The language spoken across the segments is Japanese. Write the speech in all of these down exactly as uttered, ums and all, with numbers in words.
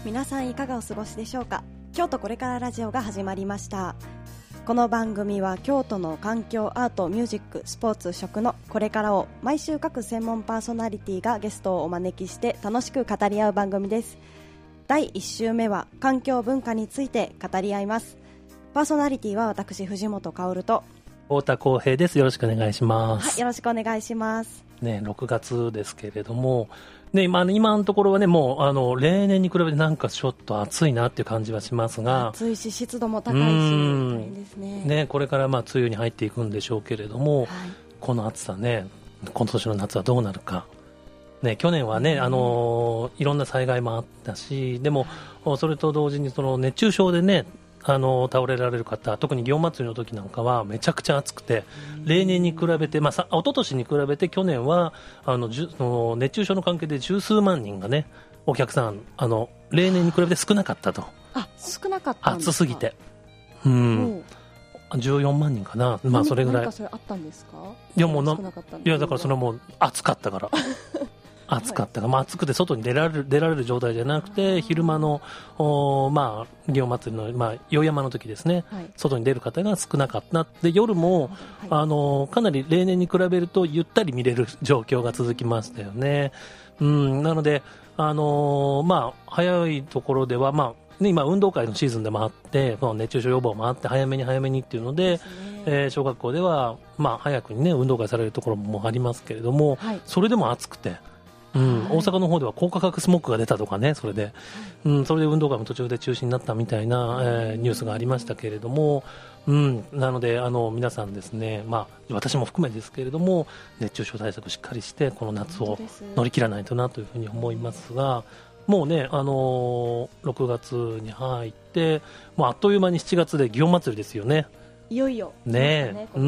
皆さんいかがお過ごしでしょうか。京都これからラジオが始まりました。この番組は京都の環境、アート、ミュージック、スポーツ、食のこれからを毎週各専門パーソナリティがゲストをお招きして楽しく語り合う番組です。だいいち週目は環境文化について語り合います。パーソナリティは私藤本薫と太田康平です。よろしくお願いします。 はい、よろしくお願いします。 ね、ろくがつですけれども、ね、今, 今のところはね、もうあの例年に比べてなんかちょっと暑いなっていう感じはしますが、 暑いし湿度も高いし大変ですね。 ね、これからまあ梅雨に入っていくんでしょうけれども、はい、この暑さね、今年の夏はどうなるか、ね、去年はね、うん、あのいろんな災害もあったし、でもそれと同時にその熱中症でね、あの倒れられる方、特に祇園祭の時なんかはめちゃくちゃ暑くて、例年に比べて、まあ、さ一昨年に比べて去年はあのじゅの熱中症の関係で十数万人がね、お客さんあの例年に比べて少なかったと。 あ、少なかったんですか。 暑すぎて、うん、じゅうよんまんにんかな、まあ、それぐらい。 何かそれあったんですか。 いやもうな、いやだからそれはもう暑かったから暑かったが、まあ、暑くて外に出られる出られる状態じゃなくて、昼間のお、まあ、祇園祭の、まあ、宵山の時ですね、はい、外に出る方が少なかったで、夜も、はい、あのかなり例年に比べるとゆったり見れる状況が続きましたよね。うん、なので、あのまあ、早いところでは、まあね、今運動会のシーズンでもあって、この熱中症予防もあって早めに早めにっていうので、えー、小学校では、まあ、早くに、ね、運動会されるところもありますけれども、はい、それでも暑くて、うん、はい、大阪の方では高価格スモッグが出たとかね、それで、うん、それで運動会も途中で中止になったみたいな、えー、ニュースがありましたけれども、うん、なのであの皆さんですね、まあ、私も含めですけれども、熱中症対策しっかりしてこの夏を乗り切らないとなというふうに思いますが、もうね、あのー、ろくがつに入ってもうあっという間にしちがつで祇園祭りですよね。 いよいよね、ね、うん、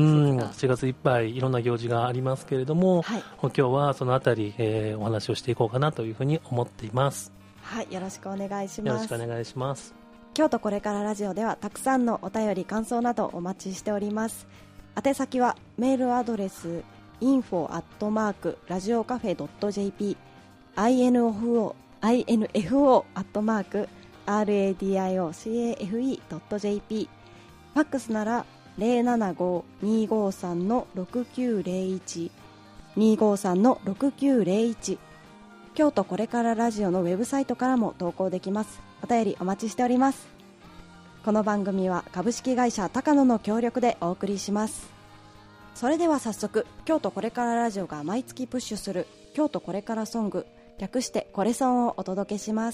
しちがついっぱいいろんな行事がありますけれども、はい、今日はそのあたり、えー、お話をしていこうかなというふうに思っています。 はい、よろしくお願いします。 よろしくお願いします。 京都これからラジオではたくさんのお便り感想などお待ちしております。宛先はメールアドレス インフォ アットマーク ラジオカフェ ドット ジェーピー インフォ アットマーク ラジオカフェ ドット ジェーピー、ファックスなら ゼロななご にーごーさん ろくきゅうゼロいち にーごーさん ろくきゅうゼロいち、京都これからラジオのウェブサイトからも投稿できます。お便りお待ちしております。この番組は株式会社高野の協力でお送りします。それでは早速、京都これからラジオが毎月プッシュする京都これからソング、略してこれソンをお届けします。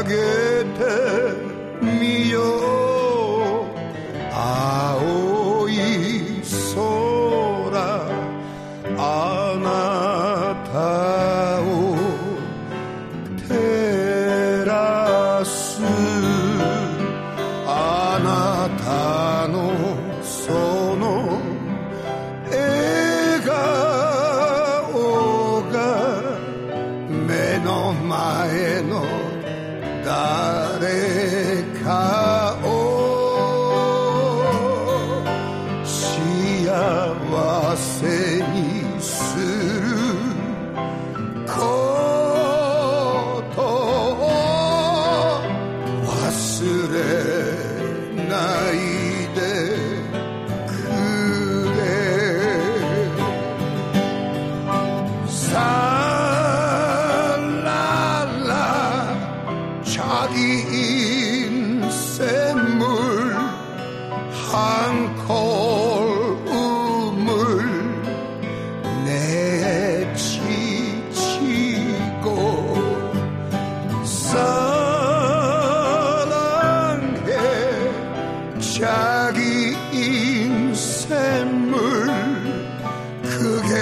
げてみよう青い空あなたを照らすあなたのその笑顔が目の前の誰かを幸せにすることを忘れないでくれさらら인생물 한 걸음을 내치치고 사랑해 자기 인생물 크게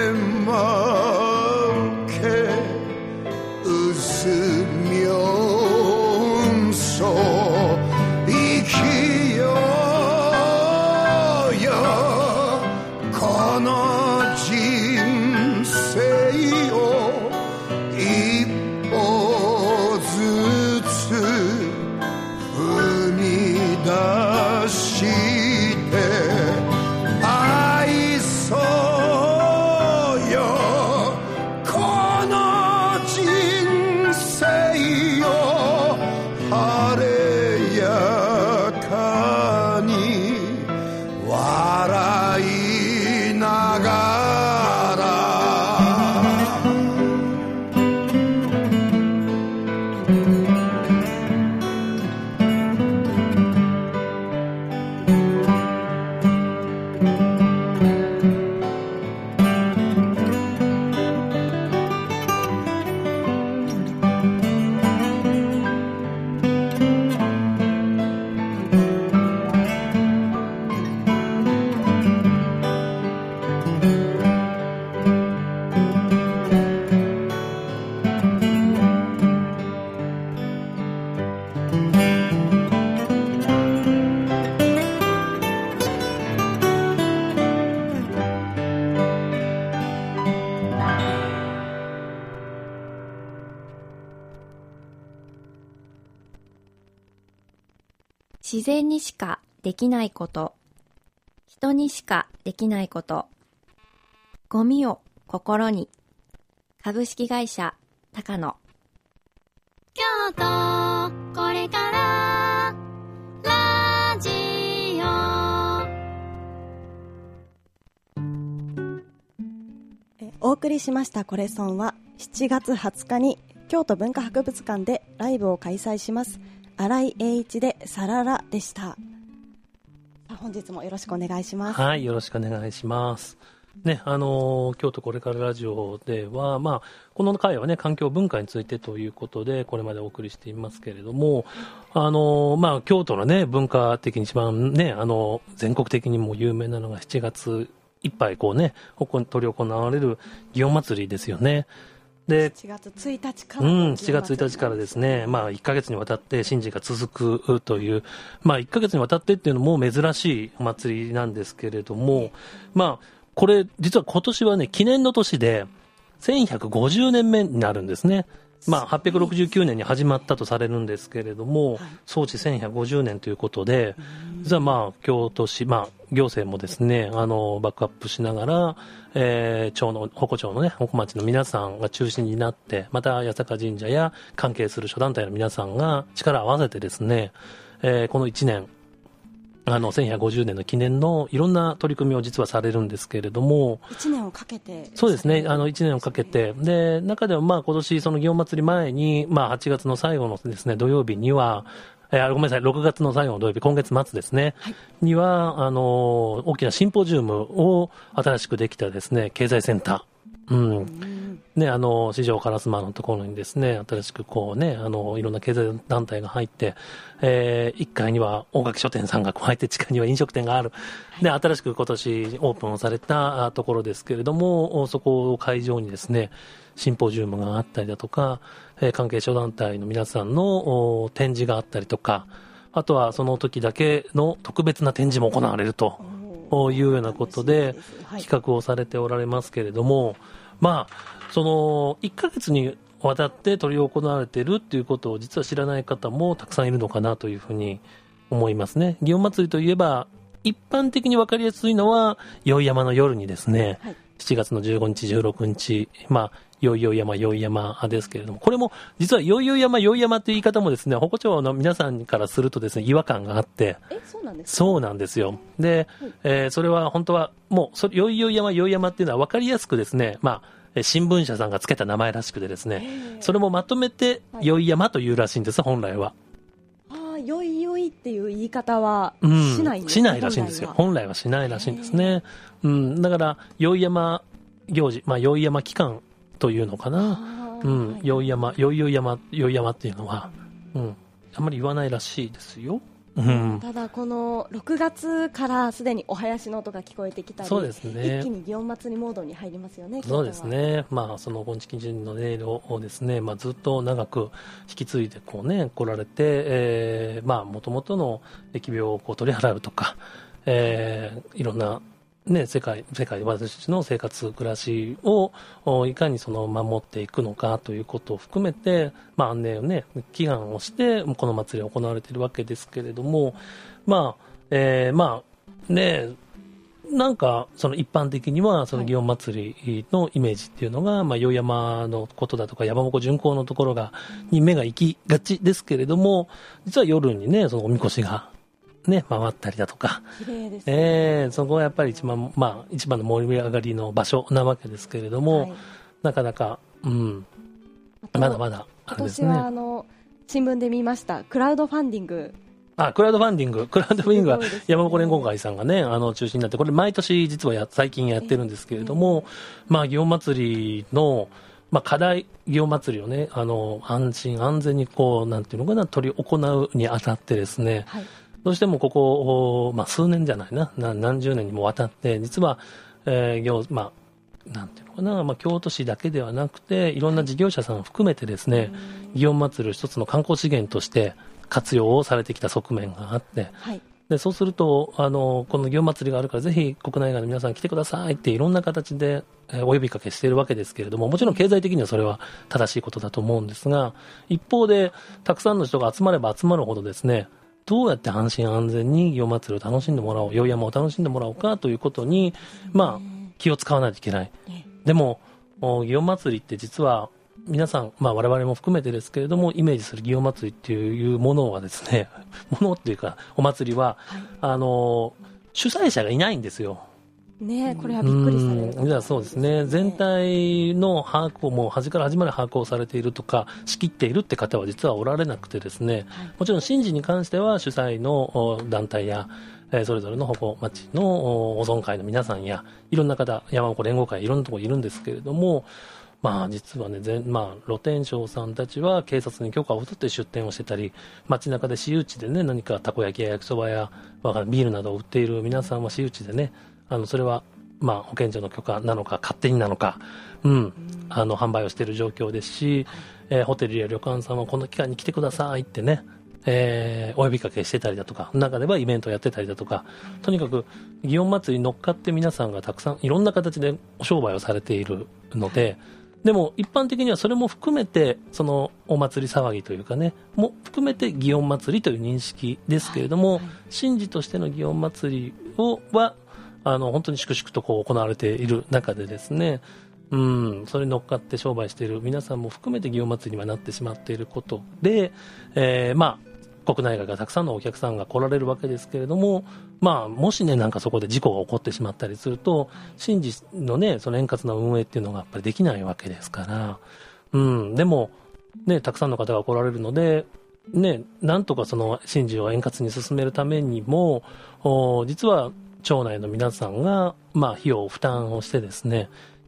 많게 웃으며 이기어요この人生を一歩ずつ踏み出して愛そうよこの人生を晴れやかに笑いながら自然にしかできないこと、人にしかできないこと、ゴミを心に。株式会社高野。 京都これからラジオ。 えお送りしましたコレソンはしちがつはつかに京都文化博物館でライブを開催します。新井英一でサララでした。本日もよろしくお願いします。 はい、よろしくお願いします。ね、あのー、京都これからラジオでは、まあ、この回はね、環境文化についてということで、これまでお送りしていますけれども、あのー、まあ、京都のね、文化的に一番ね、あのー、全国的にも有名なのがしちがついっぱいこうね、ここに執り行われる祇園祭りですよね。で、 しちがつついたちから、 うん、しちがつついたちからですね、まあ、いっかげつにわたって神事が続くという、まあ、いっかげつにわたってっていうのも珍しいお祭りなんですけれども、まあ、これ、実は今年はね、記念の年で、せんひゃくごじゅうねんめになるんですね。まあ、はっぴゃくろくじゅうきゅうねんに始まったとされるんですけれども、はい、創治せんひゃくごじゅうねんということで、実はまあ、京都市、まあ、行政もですね、あの、バックアップしながら、えー、町の、鉾町のね、鉾町の皆さんが中心になって、また、八坂神社や関係する諸団体の皆さんが力を合わせてですね、えー、このいちねん、あのせんひゃくごじゅうねんの記念のいろんな取り組みを実はされるんですけれども、 いちねんをかけて、 そうですね、あのいちねんをかけて、で中ではまあ今年その祇園祭前に、まあ、はちがつの最後のですね土曜日には、えー、ごめんなさい、ろくがつの最後の土曜日、今月末ですね、はい、にはあの大きなシンポジウムを新しくできたですね経済センター、うん、 ね、あの四条烏丸のところにですね、新しくこうね、あのいろんな経済団体が入って、えー、いっかいには大垣書店さんが加えて、地下には飲食店がある、で新しく今年オープンされたところですけれども、そこを会場にですね、シンポジウムがあったりだとか、えー、関係諸団体の皆さんの展示があったりとか、あとはその時だけの特別な展示も行われるというようなことで企画をされておられますけれども、まあそのいっかげつにわたって執り行われているっていうことを実は知らない方もたくさんいるのかなというふうに思いますね。祇園祭りといえば一般的に分かりやすいのは宵山の夜にですね、はい、しちがつのじゅうごにちじゅうろくにち、まあよいよい山よい山ですけれども、これも実はよいよい山よい山っていう言い方もですね、鉾町の皆さんからするとですね、違和感があって、 え、そうなんですか？ そうなんですよ。で、はい、えー、それは本当はもうそよいよい山よい山っていうのは分かりやすくですね、まあ新聞社さんがつけた名前らしくてですね、それもまとめてよい山というらしいんです、本来は。 ああ、よいよいっていう言い方はしないんですか？ うん、しないらしいんですよ。本来はしないらしいんですね。うん、だからよい山行事、まあよい山期間というのかな、うん、よい山、よいよい山、よい山っていうのは、うん、あんまり言わないらしいですよ。うん、 ただこのろくがつからすでにお囃子の音が聞こえてきたり、 そうですね、 一気に祇園祭りモードに入りますよね。 そうですね、まあ、その金色人の音色をですね、まあ、ずっと長く引き継いでこう、ね、来られて、えー、まあもともとの疫病をこう取り払うとか、えー、いろんなね、世界、世界で私たちの生活、暮らしをいかにその守っていくのかということを含めて、まあ、安寧をね、祈願をして、この祭りは行われているわけですけれども、まあ、えー、まあ、ね、なんか、その一般的には、その祇園祭りのイメージっていうのが、まあ、宵山のことだとか、山鉾巡行のところが、に目が行きがちですけれども、実は夜にね、そのおみこしが、ね、回ったりだとか、 綺麗ですね、 えー、そこはやっぱり一番、まあ、一番の盛り上がりの場所なわけですけれども、はい、なかなか、うん、まだまだあれですね。 今年はあの新聞で見ましたクラウドファンディング、 あ、クラウドファンディング、クラウドファンディングは山鉾連合会さんがね、あの中心になって、これ毎年実はや最近やってるんですけれども、まあ祇園祭りのまあ、課題、祇園祭りをね、あの安心安全にこうなんていうのかな、取り行うにあたってですね。はい、どうしてもここ、まあ、数年じゃないな、何十年にもわたって、実は、えーまあ、なんていうのかな、まあ、京都市だけではなくて、いろんな事業者さんを含めてですね、祇園祭りを一つの観光資源として活用をされてきた側面があって、はい、でそうすると、あのこの祇園祭りがあるから、ぜひ国内外の皆さん来てくださいっていろんな形で、えー、お呼びかけしているわけですけれども、もちろん経済的にはそれは正しいことだと思うんですが、一方で、たくさんの人が集まれば集まるほどですね、どうやって安心安全に祇園祭りを楽しんでもらおう、宵山を楽しんでもらおうかということに、まあ、気を使わないといけない。でも、祇園祭りって実は皆さん、まあ、我々も含めてですけれども、イメージする祇園祭りっていうものはですね、ものっていうかお祭りは、はい、あの主催者がいないんですよ。 ね、これはびっくりされる、 うん、じゃあそうですね、全体の把握をもう端から端まで把握をされているとか仕切っているって方は実はおられなくてですね、はい、もちろん神事に関しては主催の団体や、えー、それぞれの鉾町の保存会の皆さんやいろんな方、山鉾連合会いろんなところいるんですけれども、まあ実はね、全まあ、露天商さんたちは警察に許可を取って出店をしてたり、街中で私有地でね、何かたこ焼きや焼きそばやビールなどを売っている皆さんは私有地でね、あのそれはまあ保健所の許可なのか勝手になのか、うん、あの販売をしている状況ですし、えー、ホテルや旅館さんはこの期間に来てくださいってね、えー、お呼びかけしてたりだとか、中ではイベントをやってたりだとか、とにかく祇園祭りに乗っかって皆さんがたくさんいろんな形でお商売をされているので、でも一般的にはそれも含めてそのお祭り騒ぎというかねも含めて祇園祭りという認識ですけれども、はいはい、神事としての祇園祭りをはあの本当に粛々とこう行われている中でですね、うん、それに乗っかって商売している皆さんも含めて祇園祭りにはなってしまっていることで、えー、まあ国内外がたくさんのお客さんが来られるわけですけれども、まあ、もしね、なんかそこで事故が起こってしまったりすると、神事のね、その円滑な運営っていうのがやっぱりできないわけですから、うん、でも、ね、たくさんの方が来られるので、ね、なんとかその神事を円滑に進めるためにも、実は町内の皆さんが、まあ、費用を負担をしてですね、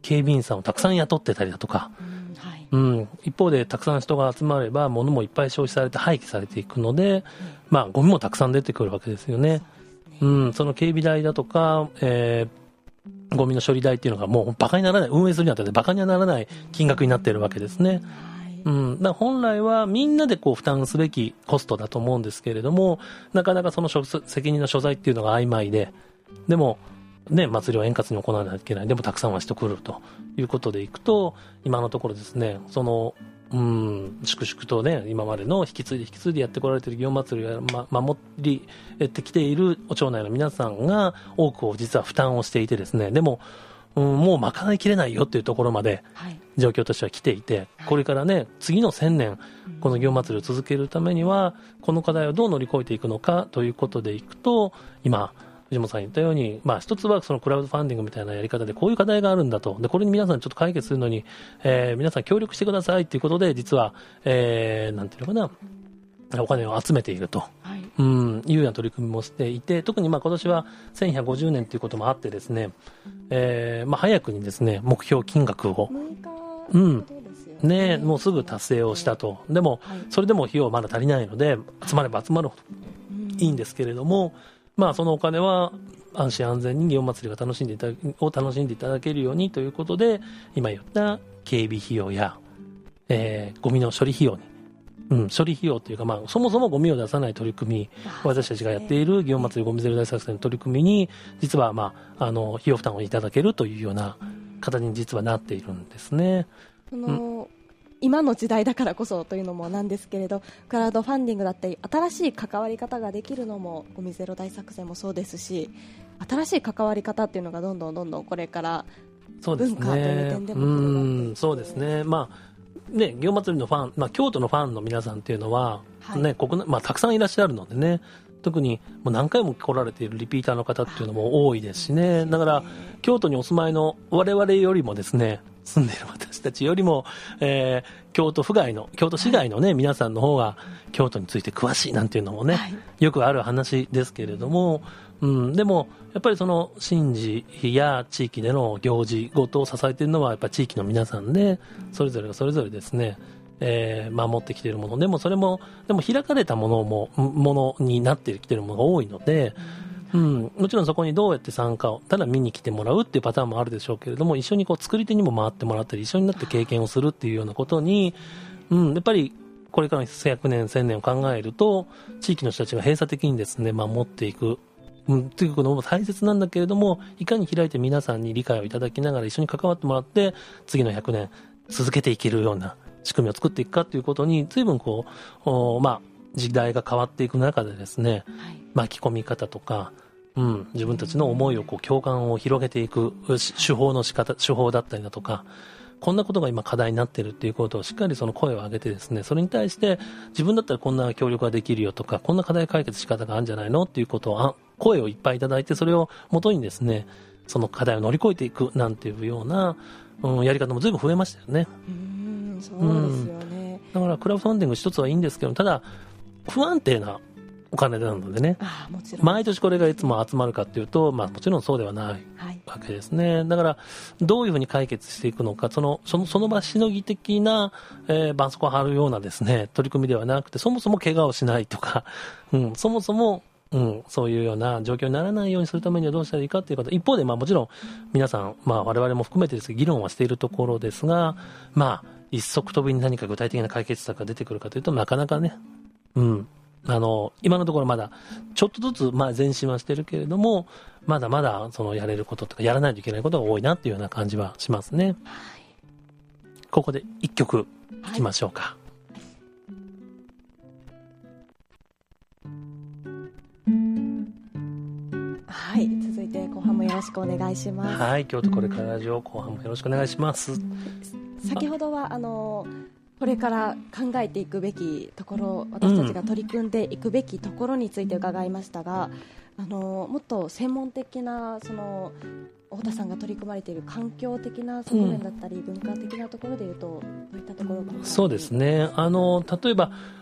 警備員さんをたくさん雇ってたりだとか、 うんはいうん、一方でたくさん人が集まれば物もいっぱい消費されて廃棄されていくので、うん、まあゴミもたくさん出てくるわけですよね。うん、その警備代だとか、えー、ゴミの処理代っていうのがもうバカにならない、運営するにあたってバカにはならない金額になっているわけですね。うん、だから本来はみんなでこう負担すべきコストだと思うんですけれども、なかなかその責任の所在っていうのが曖昧で、でもね、祭りを円滑に行わなきゃいけない、でもたくさんは人来るということでいくと、今のところですね、そのうん粛々とね、今までの引き継いで引き継いでやってこられている祇園祭りを、ま、守りてきているお町内の皆さんが多くを実は負担をしていてですね、でも、うん、もう賄いきれないよっていうところまで状況としては来ていて、はい、これからね次の千年この祇園祭りを続けるためにはこの課題をどう乗り越えていくのかということでいくと、今藤本さん言ったように、まあ、一つはそのクラウドファンディングみたいなやり方でこういう課題があるんだと、でこれに皆さんちょっと解決するのに、えー、皆さん協力してくださいということで、実は、えー、なんていうのかな、お金を集めていると、はい、うんいうような取り組みもしていて、特にまあ今年はせんひゃくごじゅうねんということもあってですね、えーまあ、早くにですね目標金額をうんね、もうすぐ達成をしたと。でも、はい、それでも費用まだ足りないので集まれば集まるほどいいんですけれども、まあ、そのお金は安心安全に祇園祭りが楽しんでいただを楽しんでいただけるようにということで、今言った警備費用や、えー、ゴミの処理費用に、うん、処理費用というか、まあ、そもそもゴミを出さない取り組み、私たちがやっている祇園祭りゴミゼロ大作戦の取り組みに実は、まあ、あの費用負担をいただけるというような形に実はなっているんですね。 その、うん、今の時代だからこそというのもなんですけれど、クラウドファンディングだったり新しい関わり方ができるのもゴミゼロ大作戦もそうですし、新しい関わり方っていうのがどんどんどんどんこれから文化という点でも広がっていく。 そうですね、まあね、祇園祭のファン、まあ、京都のファンの皆さんっていうのは、はいね国内まあ、たくさんいらっしゃるのでね、特にもう何回も来られているリピーターの方っていうのも多いですしね、だから京都にお住まいの我々よりもですね、住んでいる私たちよりも、えー、京都府外の京都市外の、ねはい、皆さんの方が京都について詳しいなんていうのもね、はい、よくある話ですけれども、うん、でもやっぱりその神事や地域での行事ごとを支えているのはやっぱり地域の皆さんで、それぞれがそれぞれですね、えー、守ってきているものでも、それもでも開かれたものもものになってきているものが多いので、うん、もちろんそこにどうやって参加をただ見に来てもらうっていうパターンもあるでしょうけれども、一緒にこう作り手にも回ってもらったり一緒になって経験をするっていうようなことに、うん、やっぱりこれからのひゃくねんせんねんを考えると地域の人たちが閉鎖的にですね守っていく、うん、ということも大切なんだけれども、いかに開いて皆さんに理解をいただきながら一緒に関わってもらって次のひゃくねん続けていけるような仕組みを作っていくかということに随分こう、まあ、時代が変わっていく中でですね、はい、巻き込み方とか、うん、自分たちの思いをこう共感を広げていく手法の仕方手法だったりだとか、こんなことが今課題になっているということをしっかりその声を上げてですね、それに対して自分だったらこんな協力ができるよとか、こんな課題解決仕方があるんじゃないのっていうことをあ声をいっぱいいただいて、それをもとにですねその課題を乗り越えていくなんていうような、うん、やり方も随分増えましたよね。 うーん、そうですよね、 うん、だからクラウドファンディング一つはいいんですけど、ただ不安定なお金なのでね、 ああもちろん毎年これがいつも集まるかというと、まあ、もちろんそうではないわけですね、はい、だからどういうふうに解決していくのか、その、その、その場しのぎ的な、えー、絆創膏を貼るようなですね取り組みではなくて、そもそも怪我をしないとか、うん、そもそも、うん、そういうような状況にならないようにするためにはどうしたらいいかということ、一方で、まあ、もちろん皆さん、まあ、我々も含めてですけど議論はしているところですが、まあ、一足飛びに何か具体的な解決策が出てくるかというとなかなかね、うんあの今のところまだちょっとずつまあ前進はしてるけれども、まだまだそのやれることとかやらないといけないことが多いなっていうような感じはしますね、はい、ここで一曲いきましょうか、 はい、はい、続いて後半もよろしくお願いします。 はい、京都これからラジオ後半もよろしくお願いします。 先ほどはあのこれから考えていくべきところ、私たちが取り組んでいくべきところについて伺いましたが、うん、あのもっと専門的なその太田さんが取り組まれている環境的な側面だったり、うん、文化的なところでいうとどういったところが。 そうですね、あの例えば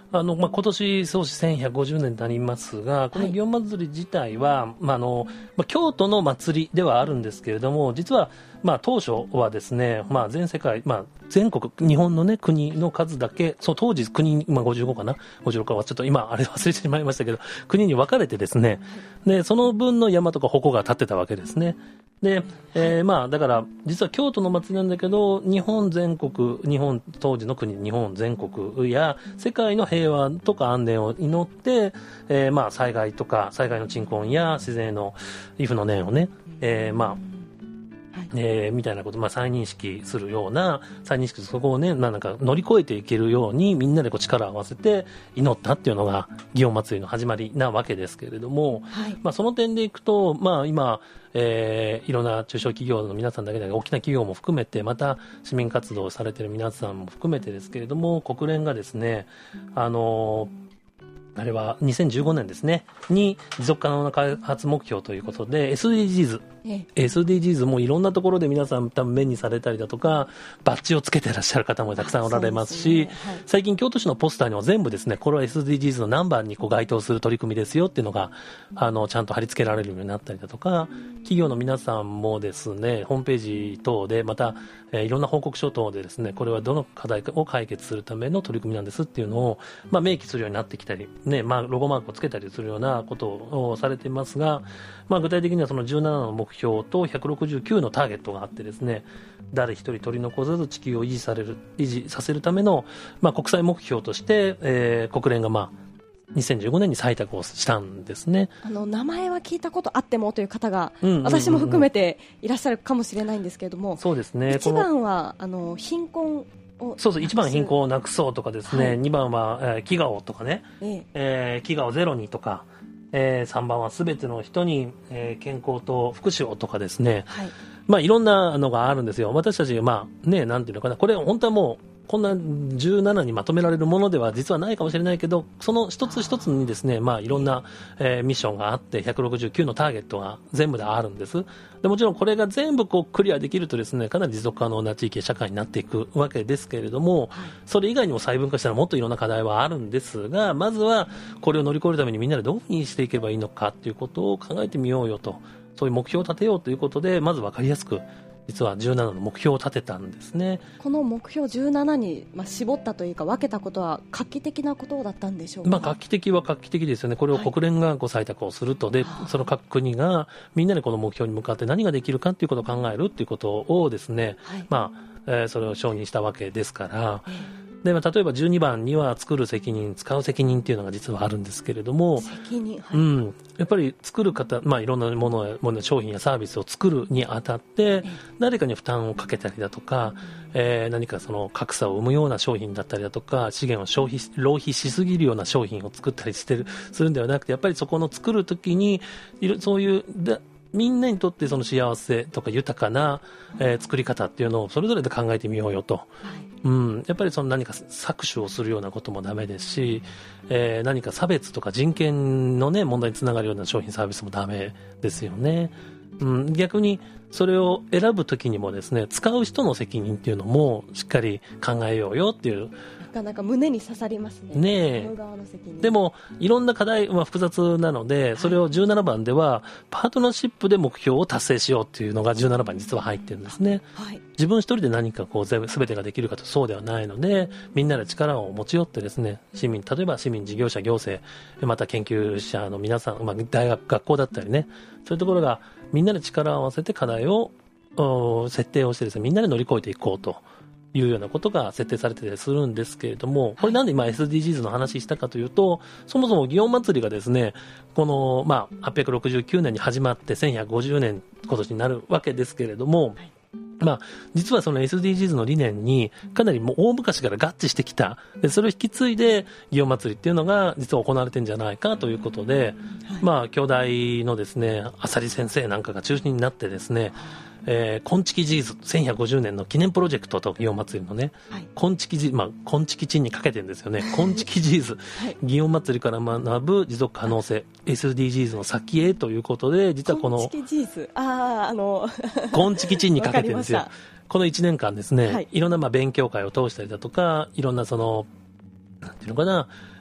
あのまあ、今年創始せんひゃくごじゅうねんになりますが、この祇園祭自体は、はい、まああのまあ、京都の祭りではあるんですけれども、実は、まあ、当初はですね、まあ、全世界、まあ、全国、日本の、ね、国の数だけ、そう当時国、まあ、ごじゅうごかな、ごじゅうろくかはちょっと今あれ忘れてしまいましたけど、国に分かれてですね、でその分の山とか鉾が立ってたわけですね。で、えー、まあだから実は京都の祭りなんだけど、日本全国、日本当時の国、日本全国や世界の平和とか安全を祈って、えー、まあ災害とか災害の鎮魂や自然の畏怖の念をね、えー、まあえー、みたいなこと、まあ、再認識するような、再認識そこをね、なんか乗り越えていけるようにみんなでこう力を合わせて祈ったっていうのが祇園祭の始まりなわけですけれども、はい、まあ、その点でいくと、まあ、今、えー、いろんな中小企業の皆さんだけでなく大きな企業も含めて、また市民活動をされている皆さんも含めてですけれども、国連がですね、あのーあれはにせんじゅうごねんですねに持続可能な開発目標ということで エスディージーズ、ええ、エスディージーズ もいろんなところで皆さん多分目にされたりだとか、バッジをつけてらっしゃる方もたくさんおられますし、す、ね、はい、最近京都市のポスターには全部ですね、これは エスディージーズ の何番にこう該当する取り組みですよっていうのがあのちゃんと貼り付けられるようになったりだとか、企業の皆さんもですね、ホームページ等でまた、えー、いろんな報告書等でですね、これはどの課題を解決するための取り組みなんですっていうのを、まあ、明記するようになってきたり、ね、まあ、ロゴマークをつけたりするようなことをされていますが、まあ、具体的にはそのじゅうななの目標とひゃくろくじゅうきゅうのターゲットがあってですね、誰一人取り残さず地球を維持される維持させるための、まあ、国際目標として、えー、国連がまあにせんじゅうごねんに採択をしたんですね。 あの名前は聞いたことあってもという方が、うんうんうんうん、私も含めていらっしゃるかもしれないんですけれども、 そうですね、 いちばんはあの貧困をそうそう、いちばん貧困をなくそうとかですね、はい、にばんは、えー、飢餓をとかね、えええー、飢餓をゼロにとか、えー、さんばんはすべての人に、えー、健康と福祉をとかですね、はい、まあ、いろんなのがあるんですよ。私たち、まあね、なんていうのかな、これ本当はもうこんなじゅうななにまとめられるものでは実はないかもしれないけど、その一つ一つにですね、まあ、いろんな、えー、ミッションがあってひゃくろくじゅうきゅうのターゲットが全部であるんです。でもちろんこれが全部こうクリアできるとですね、かなり持続可能な地域や社会になっていくわけですけれども、それ以外にも細分化したらもっといろんな課題はあるんですが、まずはこれを乗り越えるためにみんなでどういうふうにしていけばいいのかということを考えてみようよと、そういう目標を立てようということで、まず分かりやすく実はじゅうななの目標を立てたんですね。 この目標じゅうななに、まあ、絞ったというか分けたことは画期的なことだったんでしょうか。 まあ、画期的は画期的ですよね。これを国連がご採択をすると、はい、でその各国がみんなでこの目標に向かって何ができるかということを考えるということをですね、はい、まあえー、それを承認したわけですから、えーでまあ、例えばじゅうにばんには作る責任、使う責任っていうのが実はあるんですけれども、 責任、はい、 うん、やっぱり作る方、まあ、いろんなものやもの商品やサービスを作るにあたって誰かに負担をかけたりだとか、えー、何かその格差を生むような商品だったりだとか、資源を消費浪費しすぎるような商品を作ったりしてるするんではなくて、やっぱりそこの作るときにそういうだみんなにとってその幸せとか豊かな、えー、作り方っていうのをそれぞれで考えてみようよと、はい、うん、やっぱりその何か搾取をするようなこともダメですし、えー、何か差別とか人権の、ね、問題につながるような商品サービスもダメですよね。うん、逆にそれを選ぶときにもですね、使う人の責任っていうのもしっかり考えようよっていう。 なかなか胸に刺さりますね。 ねえ。でもいろんな課題は複雑なので、それをじゅうななばんではパートナーシップで目標を達成しようっていうのがじゅうななばんに実は入ってるんですね。はい、自分一人で何かこう全てができるかとそうではないので、みんなで力を持ち寄ってですね、市民、例えば市民、事業者、行政、また研究者の皆さん、まあ、大学、学校だったりね、そういうところがみんなで力を合わせて課題を設定をしてですね、みんなで乗り越えていこうというようなことが設定されてたりするんですけれども、これなんで今 エスディージーズ の話したかというと、そもそも祇園祭りがですね、このまあはっぴゃくろくじゅうきゅうねんに始まってせんひゃくごじゅうねん今年になるわけですけれども、まあ、実はその エスディージーズ の理念にかなりもう大昔から合致してきた。でそれを引き継いで祇園祭っていうのが実は行われてるんじゃないかということで、はい、まあ京大のですね浅利先生なんかが中心になってですね、えー、金色ジーズせんひゃくごじゅうねんの記念プロジェクトと祇園祭のね、はい、金色ジーズ、まあ金色地にかけてるんですよね。金色ジーズ、はい、祇園祭から学ぶ持続可能性、はい、エスディージーズ の先へということで、実はこの金色ジーズ、あああの金色地にかけてるんですよ。このいちねんかんですね、はい、いろんなまあ勉強会を通したりだとか、いろんなそのなんていうのかな、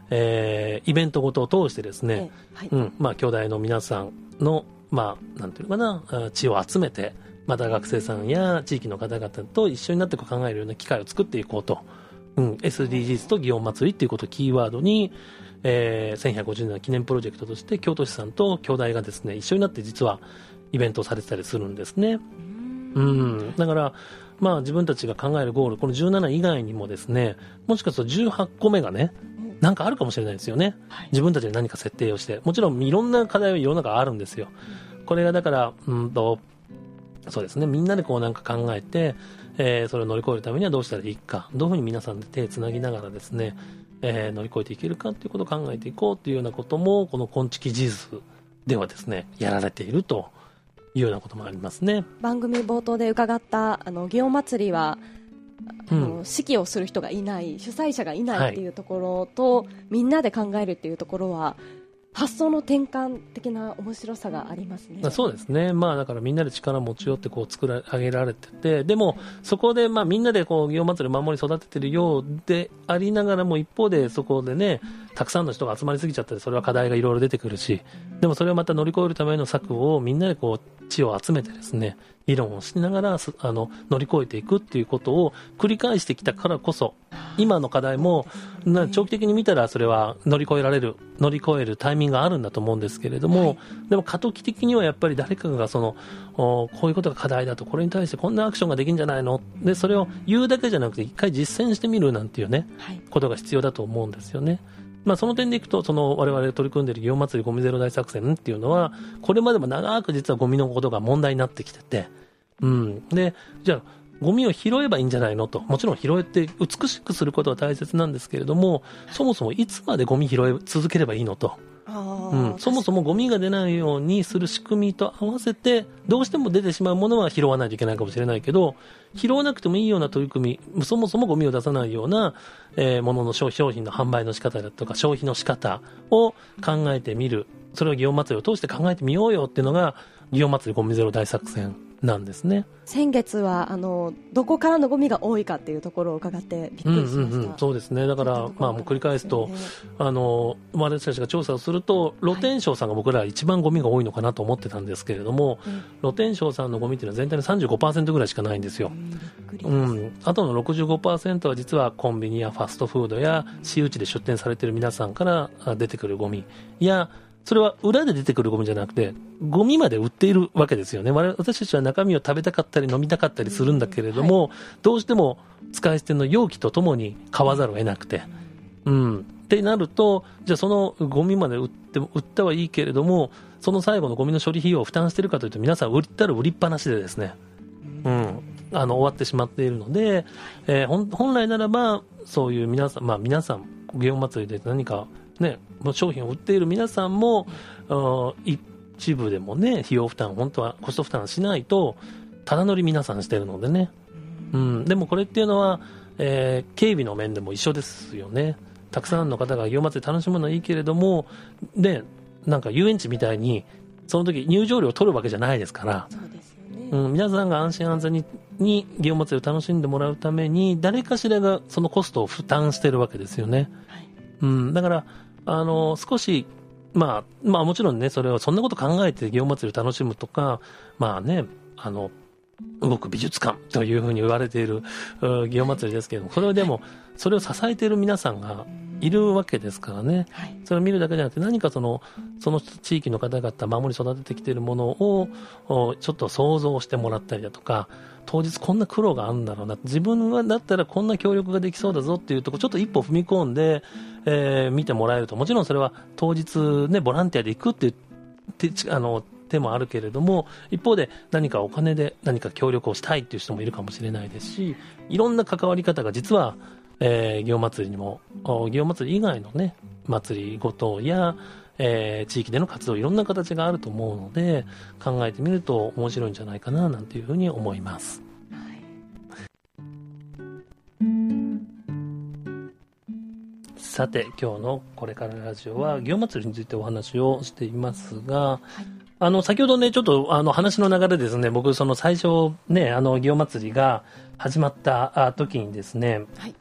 えー、イベントごとを通してですね、 えはいうんまあ、兄弟の皆さんの、まあ、なんていうのかな、知を集めて、また学生さんや地域の方々と一緒になってこう考えるような機会を作っていこうと、うん、エスディージーズ と祇園祭っていうことをキーワードに、えー、せんひゃくごじゅうねんの記念プロジェクトとして京都市さんと兄弟がですね一緒になって実はイベントをされてたりするんですね。うん、だから、まあ、自分たちが考えるゴール、このじゅうなな以外にもですね、もしかするとじゅうはちこめがね、なんかあるかもしれないですよね、はい、自分たちで何か設定をして、もちろんいろんな課題は世の中あるんですよ、うん、これがだからうんとそうですね、みんなでこうなんか考えて、えー、それを乗り越えるためにはどうしたらいいか、どういうふうに皆さんで手をつなぎながらですね、えー、乗り越えていけるかということを考えていこうというようなこともこのこんちきジーズではですねやられているというようなこともありますね。 番組冒頭で伺ったあの祇園祭りはあの、うん、指揮をする人がいない、主催者がいないっていうところと、はい、みんなで考えるっていうところは発想の転換的な面白さがありますね。 そうですね、まあ、だからみんなで力を持ち寄ってこう作ら上げられてて、でもそこでまあみんなでこう祇園祭りを守り育てているようでありながらも、一方でそこでねたくさんの人が集まりすぎちゃったり、それは課題がいろいろ出てくるし、でもそれをまた乗り越えるための策をみんなでこう知を集めてですね議論をしながらあの乗り越えていくっていうことを繰り返してきたからこそ、今の課題も長期的に見たらそれは乗り越えられる乗り越えるタイミングがあるんだと思うんですけれども、はい、でも過渡期的にはやっぱり誰かがそのこういうことが課題だと、これに対してこんなアクションができるんじゃないので、それを言うだけじゃなくて一回実践してみるなんていうね、はい、ことが必要だと思うんですよね。まあ、その点でいくと、その我々取り組んでいる祇園祭ゴミゼロ大作戦っていうのは、これまでも長く実はゴミのことが問題になってきてて、うん、でじゃあゴミを拾えばいいんじゃないのと、もちろん拾えて美しくすることは大切なんですけれども、そもそもいつまでゴミ拾え続ければいいのと、うん、そもそもゴミが出ないようにする仕組みと合わせて、どうしても出てしまうものは拾わないといけないかもしれないけど、拾わなくてもいいような取り組み、そもそもゴミを出さないような、えー、ものの商品の販売の仕方だとか消費の仕方を考えてみる、それを祇園祭を通して考えてみようよっていうのが祇園祭ゴミゼロ大作戦なんですね。 先月はあのどこからのゴミが多いかっていうところを伺ってびっくりしました。うんうんうん、そうですね。 だから、まあ、もう繰り返すと、あの私たちが調査をすると露天商さんが僕ら一番ゴミが多いのかなと思ってたんですけれども、はい、露天商さんのゴミっていうのは全体の さんじゅうごパーセント ぐらいしかないんですよ。うん、うん、あとの ろくじゅうごパーセント は実はコンビニやファストフードや私有地で出店されている皆さんから出てくるゴミや、それは裏で出てくるゴミじゃなくてゴミまで売っているわけですよね。私たちは中身を食べたかったり飲みたかったりするんだけれども、はい、どうしても使い捨ての容器とともに買わざるを得なくて、うん、ってなると、じゃあそのゴミまで売って売ったはいいけれども、その最後のゴミの処理費用を負担しているかというと、皆さん売ったら売りっぱなしでですね、うん、あの終わってしまっているので、えー、本来ならばそういう皆さん、まあ、皆さん祇園祭で何かね、商品を売っている皆さんも、うん、一部でもね費用負担、本当はコスト負担しないとただ乗り皆さんしているのでね、うん、でもこれっていうのは、えー、警備の面でも一緒ですよね。たくさんの方が祇園祭楽しむのはいいけれども、でなんか遊園地みたいにその時入場料を取るわけじゃないですから、そうですよね、うん、皆さんが安心安全にに祇園祭を楽しんでもらうために誰かしらがそのコストを負担しているわけですよね、はい、うん、だからあの少し、まあ、まあもちろんね、それをそんなこと考えて祇園祭を楽しむとか、まあね、あの動く美術館というふうに言われている祇園祭ですけれども、それはでもそれを支えている皆さんがいるわけですからね、はい、それを見るだけじゃなくて、何かそのその地域の方々守り育ててきているものをちょっと想像してもらったりだとか、当日こんな苦労があるんだろうな、自分はだったらこんな協力ができそうだぞっていうところ、ちょっと一歩踏み込んで、えー、見てもらえると、もちろんそれは当日ねボランティアで行くっていうてあの手もあるけれども、一方で何かお金で何か協力をしたいっていう人もいるかもしれないですし、いろんな関わり方が実は、えー、祇園祭にも祇園祭以外のね祭りごとや、えー、地域での活動、いろんな形があると思うので、考えてみると面白いんじゃないかななんていうふうに思います、はい、さて今日のこれからラジオは祇園祭についてお話をしていますが、はい、あの先ほどねちょっとあの話の流れですね、僕その最初ねあの祇園祭が始まった時にですね、はい、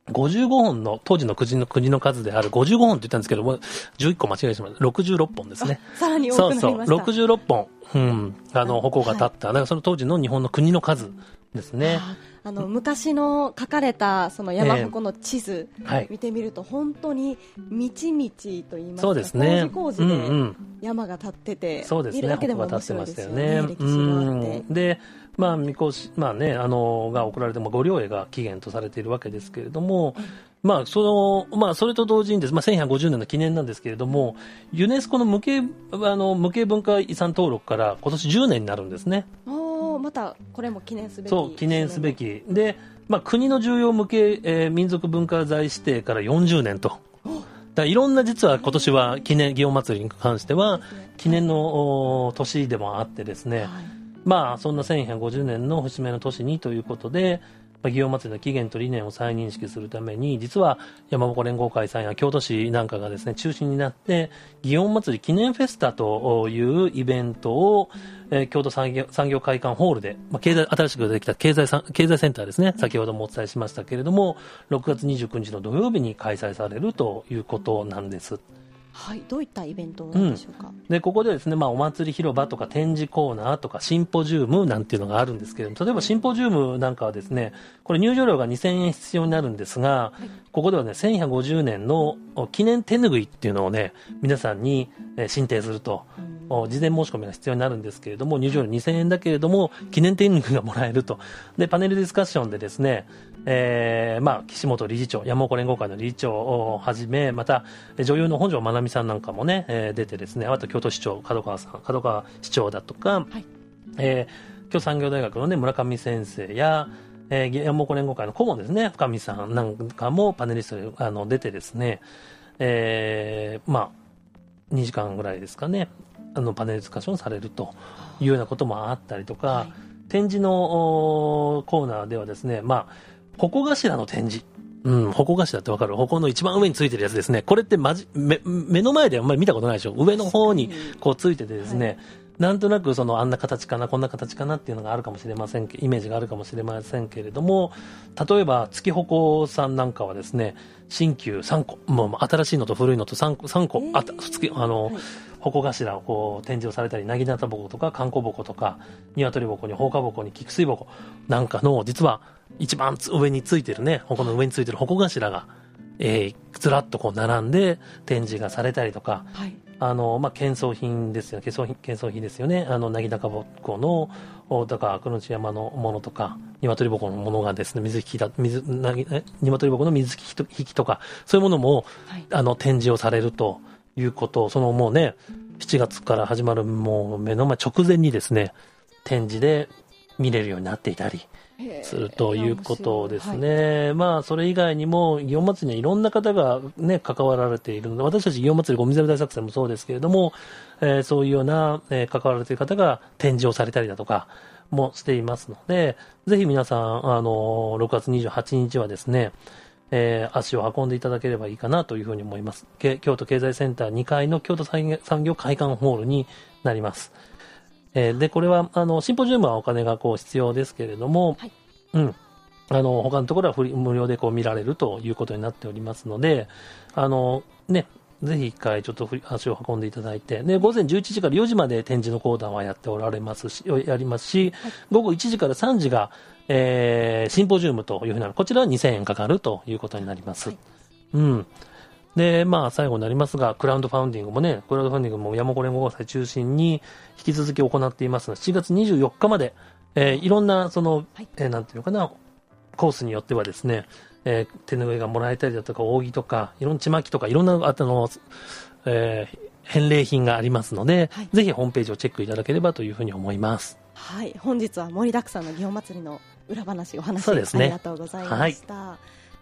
ごじゅうごほんの、当時の国の国の数であるごじゅうごほんって言ったんですけども、じゅういっこ間違えてしまった。ろくじゅうろっぽんですね。 さらに多くなりました。 そうそう、ろくじゅうろっぽん、うん、あの、矛が立った。だからその当時の日本の国の数ですね。 あの昔の書かれたその山鉾の地図、えーはい、見てみると本当にみちみちと言いますか、 そうですね、 工事工事で山が立ってて、 そうですね、 見るだけでも面白いですよね。歴史があって。 で、まあ、みこし、まあね、あのが送られても御陵絵が起源とされているわけですけれども、うん、まあそのまあ、それと同時にです、まあ、せんひゃくごじゅうねんの記念なんですけれども、ユネスコの無形あの無形文化遺産登録から今年じゅうねんになるんですね。 またこれも記念すべき、 そう記念すべきで、まあ、国の重要無形、えー、民族文化財指定からよんじゅうねんと、だいろんな実は今年は記念祇園祭に関しては記念の年でもあってですね、はい、まあそんなせんひゃくごじゅうねんの節目の年にということで、まあ、祇園祭の起源と理念を再認識するために、実は山鉾連合会さんや京都市なんかがですね中心になって祇園祭記念フェスタというイベントを、えー、京都産業、産業会館ホールで、まあ、経済新しくできた経済経済センターですね、先ほどもお伝えしましたけれども、ろくがつにじゅうくにちの土曜日に開催されるということなんです。 はい、どういったイベントなんでしょうか。うん、でここでですね、まあ、お祭り広場とか展示コーナーとかシンポジウムなんていうのがあるんですけれども、例えばシンポジウムなんかはですね、これ入場料がにせんえん必要になるんですが、はい、ここではねせんひゃくごじゅうねんの記念手ぬぐいっていうのをね皆さんに進呈すると、うん、事前申し込みが必要になるんですけれども、入場料にせんえんだけれども記念手ぬぐいがもらえると。でパネルディスカッションでですね、えーまあ、岸本理事長、山鉾連合会の理事長をはじめ、また女優の本庄まなみさんなんかもね、えー、出てですね、あと京都市長角川さん、角川市長だとか、はい、えー、京都産業大学の、ね、村上先生や、えー、山鉾連合会の顧問ですね、深見さんなんかもパネリストであの出てですね、えー、まあにじかんぐらいですかね、あのパネルディスカッションされるというようなこともあったりとか、はい、展示のコーナーではですね、まあ鉾頭の展示、うん、鉾頭ってわかる？鉾の一番上についてるやつですね。これってまじ 目, 目の前であんまり見たことないでしょ。上の方にこうついててですね、はい、なんとなくそのあんな形かな、こんな形かなっていうのがあるかもしれません、イメージがあるかもしれませんけれども、例えば月鉾さんなんかはですね、新旧さんこ、もう新しいのと古いのと 3, 3個、えー、あ月あの、はい、鉾頭をこう展示をされたり、なぎなた鉾とかかんこ鉾とか鶏鉾に放火鉾に菊水鉾なんかの実は一番上についてるね、鉾の上についてる鉾頭が、えー、ずらっとこう並んで展示がされたりとか、はい、あのまあ懸装品ですよね、懸装品、懸装品ですよね。あのなぎなた鉾のだから黒内山のものとか鶏鉾のものがですね、水引きだ水なぎ鶏鉾の水引きとかそういうものも、はい、あの展示をされるということ、そのもうねしちがつから始まるもう目の前直前にですね展示で見れるようになっていたりするということですね。はい、まあそれ以外にも祇園祭にはいろんな方がね関わられているので、私たち祇園祭ごみざる大作戦もそうですけれども、えー、そういうような、えー、関わられている方が展示をされたりだとかもしていますので、ぜひ皆さんあのろくがつにじゅうはちにちはですね、えー、足を運んでいただければいいかなというふうに思います。京都経済センターにかいの京都産業会館ホールになります。えー、でこれはあのシンポジウムはお金がこう必要ですけれども、はい、うん、あの他のところは無料でこう見られるということになっておりますので、あのねぜひ一回ちょっと足を運んでいただいて、で午前じゅういちじからよじまで展示の講談はやっておられますし、やりますし、はい、午後いちじからさんじが、えー、シンポジウムというふうな、こちらはにせんえんかかるということになります。はい、うん。で、まあ最後になりますが、クラウドファウンディングもね、クラウドファウンディングも山鉾連合会中心に引き続き行っていますので、しちがつにじゅうよっかまで、えー、いろんなその、はい、えー、なんていうのかな、コースによってはですね、えー、手拭いがもらえたりだとか、扇とか、いろんなちまきとか、いろんなあの、えー、返礼品がありますので、はい、ぜひホームページをチェックいただければというふうに思います。 はい、本日は盛りだくさんの祇園祭の裏話、お話、そうですね、ありがとうございました。はい、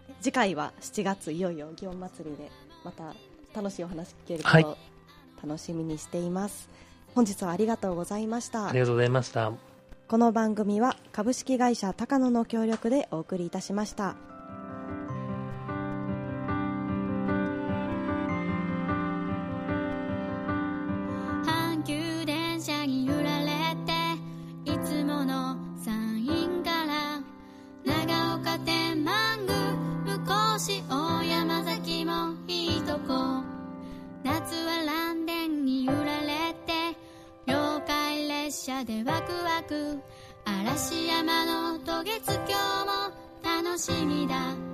次回はしちがついよいよ祇園祭でまた楽しいお話聞けることを楽しみにしています。はい、本日はありがとうございました。 ありがとうございました。 この番組は株式会社高野の協力でお送りいたしました。 阪急電車に揺られていつもの山陰から長岡天満宮向こうらでワクワク嵐山の渡月橋も楽しみだ